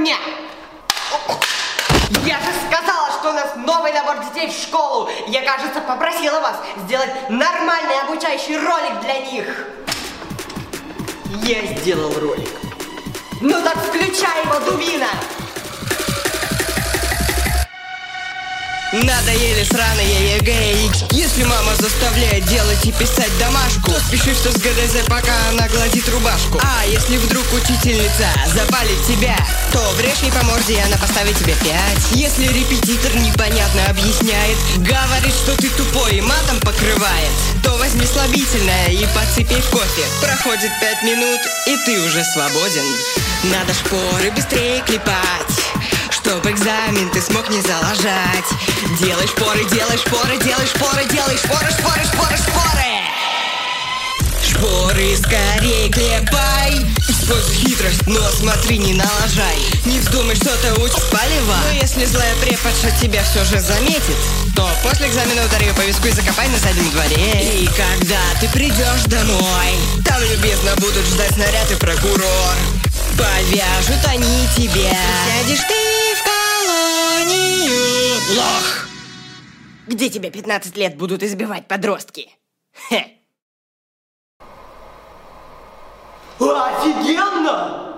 меня! Я же сказала, что у нас новый набор детей в школу. Я, кажется, попросила вас сделать нормальный обучающий ролик для них. Я сделал ролик. Ну так включай его, дубина! Надоели сраные ЕГЭ. Если мама заставляет делать и писать домашку, то спеши, что с ГДЗ, пока она гладит рубашку. А если вдруг учительница запалит тебя, то врежь ей по морде, и она поставит тебе 5. Если репетитор непонятно объясняет, говорит, что ты тупой и матом покрывает, то возьми слабительное и подсыпей в кофе. Проходит 5 минут, и ты уже свободен. Надо шпоры быстрее клепать, чтоб экзамен ты смог не залажать. Делай шпоры, делай шпоры, делай шпоры, делай шпоры, шпоры, шпоры, шпоры. Шпоры скорее клепай. Используй хитрость, но смотри, не налажай. Не вздумай что-то учить полева. Но если злая преподша тебя все же заметит, то после экзамена удари ее по виску и закопай на заднем дворе. И когда ты придешь домой, там любезно будут ждать снаряд и прокурор. Повяжут они тебя, сядешь ты в колонию. Лох! Где тебя 15 лет будут избивать подростки? Хе. Офигенно!